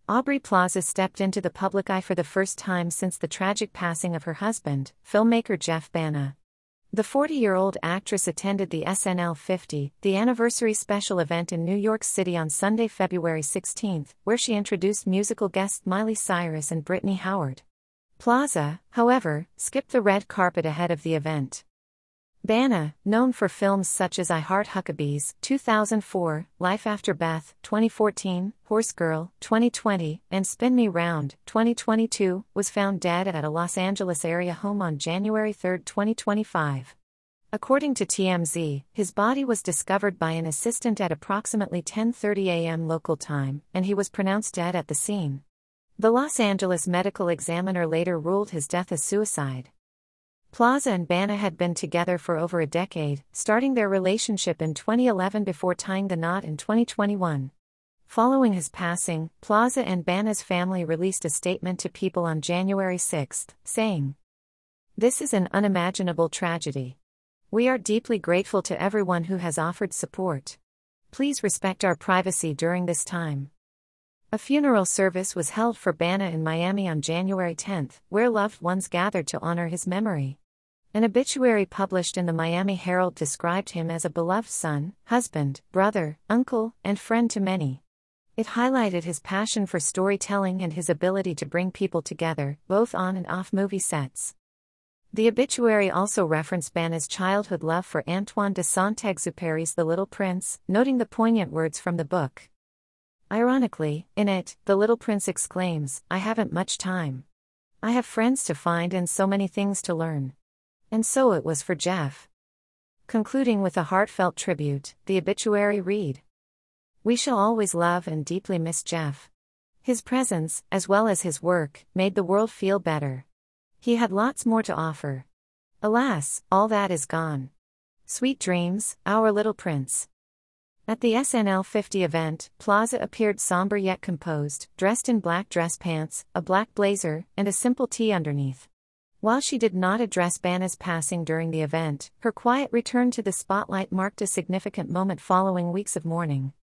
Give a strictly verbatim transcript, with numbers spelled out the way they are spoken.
Aubrey Plaza stepped into the public eye for the first time since the tragic passing of her husband, filmmaker Jeff Bana. The forty-year-old actress attended the S N L fifty, the anniversary special event in New York City on Sunday, February sixteenth, where she introduced musical guests Miley Cyrus and Brittany Howard. Plaza, however, skipped the red carpet ahead of the event. Bana, known for films such as I Heart Huckabees two thousand four, Life After Beth twenty fourteen, Horse Girl twenty twenty, and Spin Me Round twenty twenty-two, was found dead at a Los Angeles area home on January third, twenty twenty-five. According to T M Z, his body was discovered by an assistant at approximately ten thirty a m local time, and he was pronounced dead at the scene. The Los Angeles Medical Examiner later ruled his death as suicide. Plaza and Bana had been together for over a decade, starting their relationship in twenty eleven before tying the knot in twenty twenty-one. Following his passing, Plaza and Bana's family released a statement to People on January sixth, saying, "This is an unimaginable tragedy. We are deeply grateful to everyone who has offered support. Please respect our privacy during this time." A funeral service was held for Bana in Miami on January tenth, where loved ones gathered to honor his memory. An obituary published in the Miami Herald described him as a beloved son, husband, brother, uncle, and friend to many. It highlighted his passion for storytelling and his ability to bring people together, both on and off movie sets. The obituary also referenced Bana's childhood love for Antoine de Saint-Exupéry's The Little Prince, noting the poignant words from the book. Ironically, in it, the Little Prince exclaims, "I haven't much time. I have friends to find and so many things to learn." And so it was for Jeff. Concluding with a heartfelt tribute, the obituary read, "We shall always love and deeply miss Jeff. His presence, as well as his work, made the world feel better. He had lots more to offer. Alas, all that is gone. Sweet dreams, our little prince." At the S N L fifty event, Plaza appeared somber yet composed, dressed in black dress pants, a black blazer, and a simple tee underneath. While she did not address Bana's passing during the event, her quiet return to the spotlight marked a significant moment following weeks of mourning.